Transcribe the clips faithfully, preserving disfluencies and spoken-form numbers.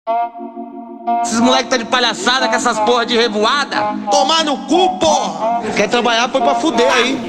Esses moleque tá de palhaçada com essas porra de revoada. Tomar no cu, porra! Quer trabalhar, foi pra fuder aí.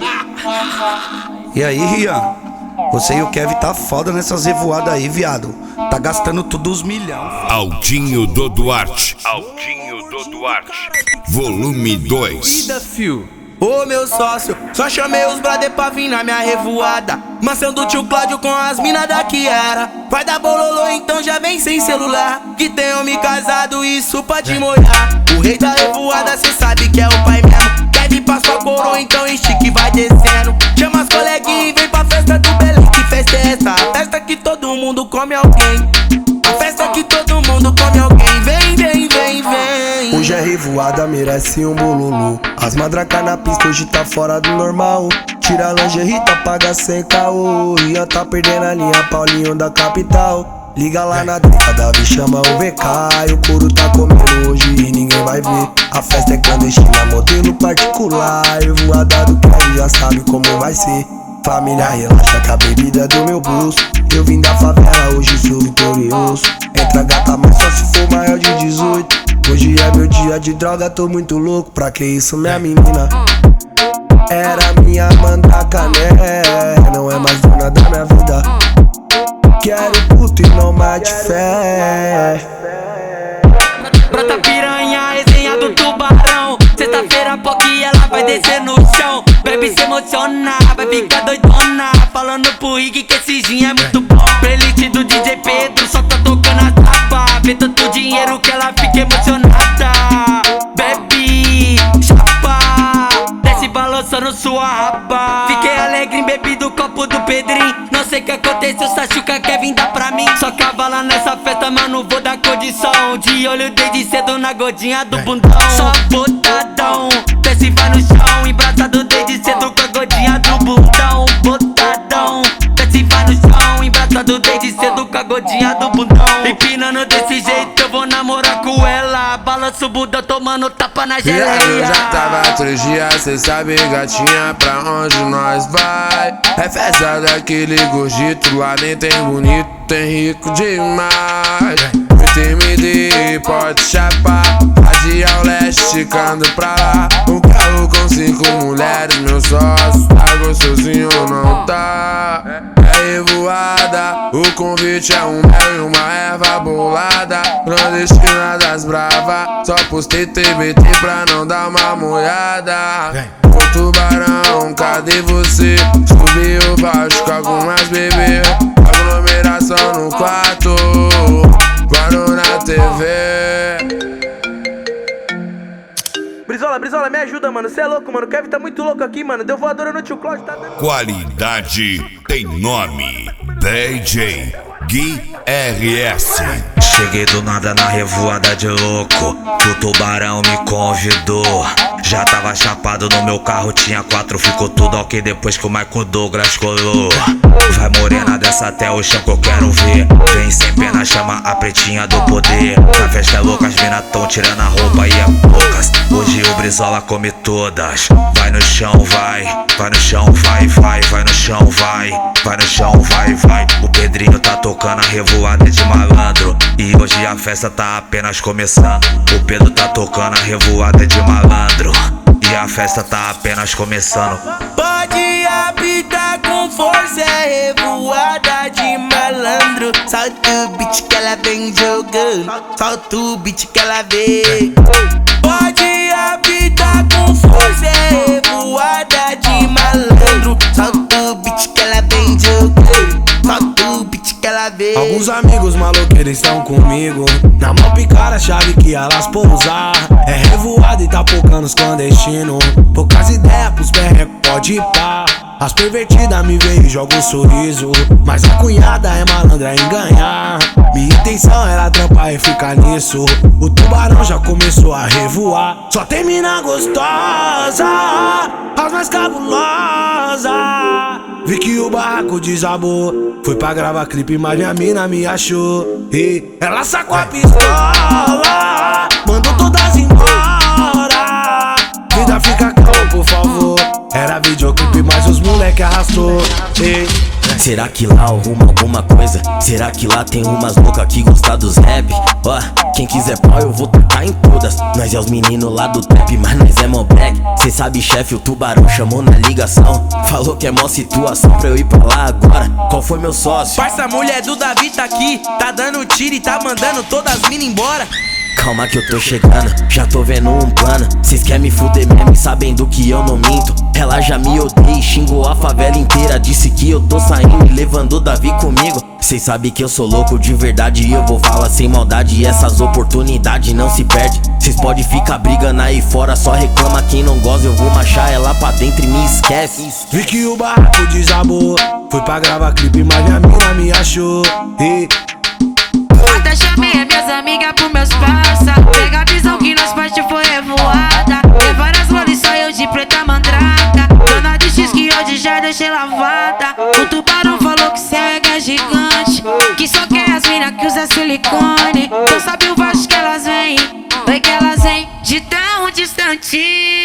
E aí, Rian? Você e o Kevin tá foda nessas revoadas aí, viado. Tá gastando tudo os milhão. Aldinho do Duarte. Aldinho do Duarte. Volume dois. Ô meu sócio, só chamei os brother pra vir na minha revoada. Mansão do tio Cláudio com as minas da Kiara. Vai dar bololô, então já vem sem celular. Que tem homem casado, isso pode molhar. O rei da revoada, cê sabe que é o pai mesmo. Kevin passa a coroa, então estique vai descendo. Chama as coleguinhas e vem pra festa do Belém. Que festa é essa? A festa que todo mundo come alguém. A festa que todo mundo come alguém. Vem, vem, vem, vem. Hoje é revoada, merece um bololô. As madracas na pista hoje tá fora do normal. Tira a lingerie, tá paga sem caô. Rian tá perdendo a linha, Paulinho da capital. Liga lá na década, vi chama o V K. E o couro tá comendo hoje e ninguém vai ver. A festa é clandestina, modelo particular. Revoada do Kevin já sabe como vai ser. Família relaxa que a bebida é do meu bolso. Eu vim da favela, hoje sou vitorioso. Entra gata, mas só se for maior de dezoito. Hoje é meu dia de droga, tô muito louco. Pra que isso, minha menina? Era minha mandaca, né? Não é mais dona da minha vida. Quero puto e não mate fé. Brota piranha, resenha do tubarão. Sexta-feira, POC, ela vai descer no chão. Bebe se emocionar, vai ficar doidona. Falando pro Rig que esse gin é muito bom. Playlist do D J Pedro, só tá tocando a tapa. Vê tanto dinheiro que ela fica emocionada. Bebe, chapa, desce balançando sua raba. Fiquei alegre em bebi do copo do Pedrinho. Não sei o que aconteceu, Sachuca quer vir dar pra mim. Só cavala nessa festa, mano, vou dar condição. De olho desde cedo na godinha do bundão. Só botadão, desce vai no chão. Embraçado desde cedo com a godinha do bundão. Botadão, desce vai no chão. Embraçado desde cedo com a godinha do bundão. Empinando desse jeito eu vou namorar com ela. Balança o bundão tomando tapa na geleia. Viado, já tava três dias, cê sabe gatinha pra onde nós vai. É festa daquele gordito, lá nem tem bonito, tem rico demais. Muito M D, pode chapar, Adi ao leste, esticando pra lá. Um carro com cinco mulheres, meu sócio, tá gostosinho ou não tá? É revoada, o convite é um mel e uma erva bolada. Clandestina das brava, só postei T B T pra não dar uma molhada. Ô tubarão, cadê você? Subi o baixo com algumas bebê. Aglomeração no quarto, guardo na T V. Brizola, Brizola, me ajuda, mano. Cê é louco, mano. O Kevin tá muito louco aqui, mano. Deu voadora no tio Cláudio, tá dando... Qualidade tem nome. D J Gui R S. Cheguei do nada na revoada de louco, que o tubarão me convidou. Já tava chapado no meu carro, tinha quatro, ficou tudo ok depois que o Michael Douglas colou. Vai morena dessa até o chão que eu quero ver. Vem sem pena, chama a pretinha do poder. A festa é louca, as mina tão tirando a roupa e é poucas. Hoje o Brizola come todas. Vai no chão, vai, vai no chão, vai, vai, vai no chão, vai, vai no chão, vai, vai. O Pedrinho tá tocando a revoada de malandro, e hoje a festa tá apenas começando. O Pedro tá tocando a revoada de malandro, e a festa tá apenas começando. Pode apitar com força, é revoada de malandro. Solta o beat que ela vem jogando, solta o beat que ela vem. Pode apitar com força, é revoada de malandro. Solta o beat que ela vem jogando, solta o beat que ela vem. Alguns amigos maluqueiros estão comigo, na mão picar a chave que elas pousar. É revoada e tá focando os clandestinos. Poucas ideias pros perrecos, pode ir pá. As pervertidas me veem e jogam um sorriso, mas a cunhada é malandra em ganhar. Minha intenção era trampar e ficar nisso. O tubarão já começou a revoar. Só tem mina gostosa, as mais cabulosas. Vi que o barraco desabou, fui pra gravar clipe, mas minha mina me achou. E ela sacou a pistola, mandou todas embora. Vida fica calma, por favor. Era videoclipe, mas os moleque arrastou. E Será que lá arruma alguma coisa? Será que lá tem umas loucas que gostam dos rap? Ó, quem quiser pau eu vou tacar em todas. Nós é os meninos lá do trap, mas nós é mó black. Cê sabe, chefe, o tubarão chamou na ligação. Falou que é mó situação pra eu ir pra lá agora. Qual foi meu sócio? Parça, a mulher do Davi tá aqui, tá dando tiro e tá mandando todas as minas embora. Calma que eu tô chegando, já tô vendo um plano. Cês querem me fuder mesmo e sabendo que eu não minto. Ela já me odeia e xingou a favela inteira. Disse que eu tô saindo e levando o Davi comigo. Cês sabem que eu sou louco de verdade e eu vou falar sem maldade. E essas oportunidades não se perde. Cês pode ficar brigando aí fora, só reclama quem não gosta. Eu vou machar ela pra dentro e me esquece. Vi que o barraco desabou, fui pra gravar clipe, mas minha mina me achou. E até chamei as minhas amigas pro meus parça. Pega a visão que nós parte foi revoada. Tem várias rolas só eu de preta mandraca. Dona de X que hoje já deixei lavada. O tubarão falou que cê é gigante, que só quer as mina que usa silicone. Tu sabe o baixo que elas vêm, foi que elas vêm de tão distante.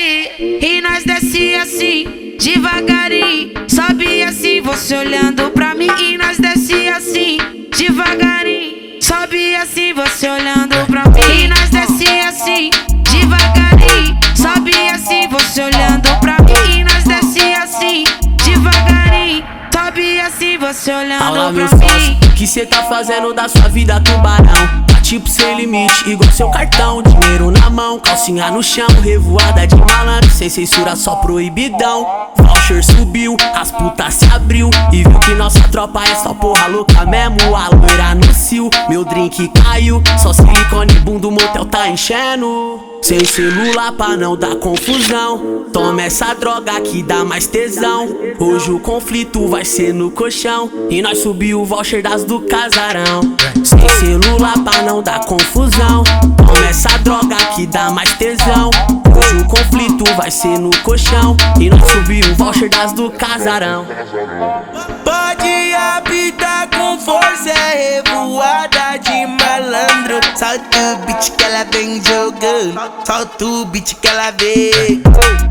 E nós desce assim, devagarinho. Sobe assim, você olhando pra mim. E nós desce assim, devagarinho. Sobe assim, você olhando pra mim. E nós desce assim, devagarinho. Sobe assim, você olhando pra mim. E nós desce assim, devagarinho. Sobe assim, você olhando Fala, pra meu mim. sócio, que cê tá fazendo da sua vida, tubarão? Tá tipo sem limite, igual seu cartão. Dinheiro na mão, calcinha no chão. Revoada de malandro, sem censura, só proibidão. Voucher subiu, as putas se abriu e viu que nossa tropa é só porra louca mesmo. A loira no cio, meu drink caiu. Só silicone, bundo, motel tá enchendo. Sem celular pra não dar confusão. Toma essa droga que dá mais tesão. Hoje o conflito vai ser no colchão e nós subiu o voucher das do casarão. Sem celular pra não dar confusão. Toma essa droga que dá mais tesão. Hoje o conflito vai ser no colchão e nós subiu o voucher das do casarão. Pode habitar com força, é revoada de malandro. Solta o beat que ela vem jogando, solta o beat que ela vem.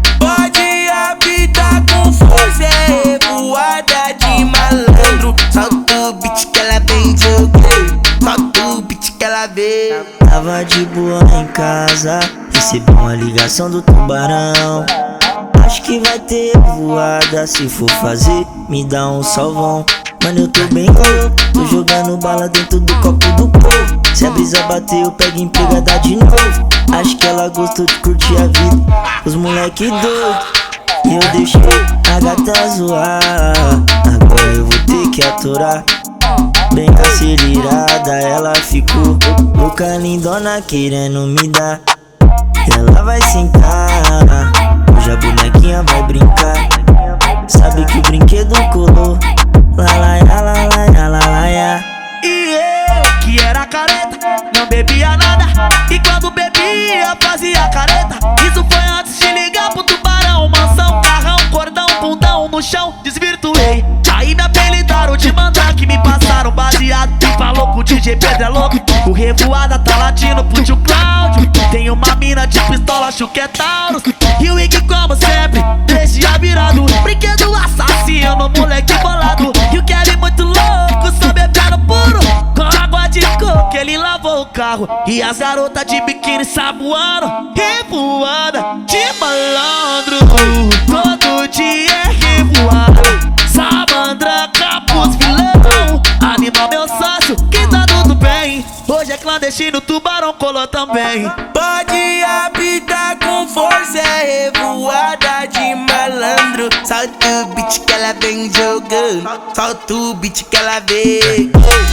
Pode habitar com força, é revoada de malandro. Solta o beat que ela vem jogando, solta o beat que ela vem. Tava de boa em casa, recebi uma ligação do tubarão. Acho que vai ter voada, se for fazer, me dá um salvão. Mano, eu tô bem louco, tô jogando bala dentro do copo do povo. Se a brisa bater, eu pego empregada de novo. Acho que ela gostou de curtir a vida, os moleque doido. E eu deixei a gata zoar, agora eu vou ter que aturar. Bem acelerada, ela ficou louca, lindona, querendo me dar. Ela vai sentar, hoje a bonequinha vai brincar. Sabe que o brinquedo colou. Lalaia, lalaia, lalaia. E eu, que era careta, não bebia nada. E quando bebia, fazia careta. Isso foi antes de ligar pro tubarão. Mansão, carrão, cordão, bundão no chão, desvirtuei. Aí me apelidaram de mandar, que me passaram baseado. E falou que o D J Pedro é louco. O revoada tá latindo pro tio Cláudio. Tem uma mina de pistola, acho que é Taurus. E o Ig, como sempre, deixa virado. Brinquedo assassino, moleque bolado. E o Kelly muito louco, só bebendo puro. Com água de coco, ele lavou o carro. E as garotas de biquíni saboando. Revoada de malandro, todo dia é revoada. Sabandra, capuz, vilão. Anima meu sócio, que tá tudo bem. Hoje é clandestino, tubarão colou também. Pode habitar com força, é revoada de malandro. Solta o beat que ela vem jogando, solta o beat que ela vem.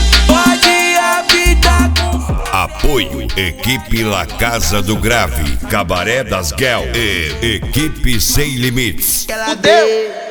Pode habitar com... Apoio Equipe La Casa do Grave, Cabaré das Guel e Equipe Sem Limites. Fudeu!